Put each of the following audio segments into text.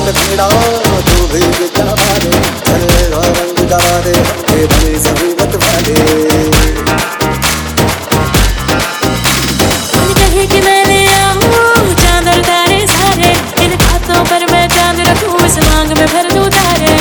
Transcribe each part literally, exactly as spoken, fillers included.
में पीड़ा तू भी जमा दे, चले रंग जमा दे, ये बड़ी जरूरत वाले। कहे कि मैं ले आऊं चांद और तारे सारे, इन बातों पर मैं चांद रखूं, इस मांग में भर दूं तारे।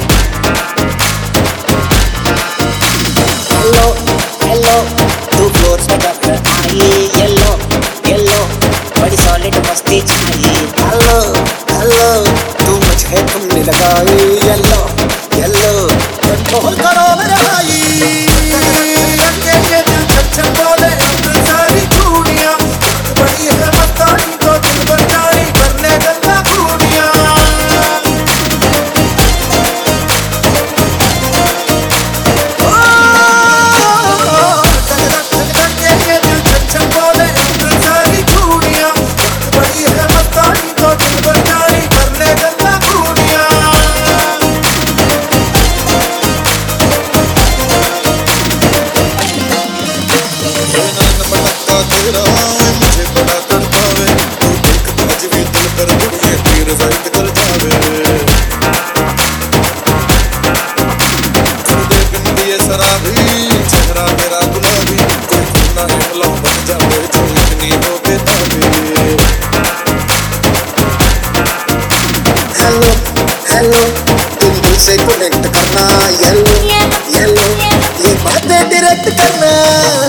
हेलो हेलो तू फ्लोर पे कब आई, येलो येलो बड़ी सॉलिड मस्ती छाई। हेलो हेलो तू मुझे तुमने लगाई, येलो येलो कंट्रोल करो मेरे भाई। मुझे बड़ा तड़पावे, तू देख आज भी दिल पर बुढ़िए तीर जाइत कर जावे। खुदे बिन दिए शराबी, चेहरा तेरा गुलाबी, कोई खूना है मतलब बन जावे जो इतनी हो बेताबी। हेलो हेलो तुम दिल से कनेक्ट करना, येलो येलो ये बातें डायरेक्ट करना।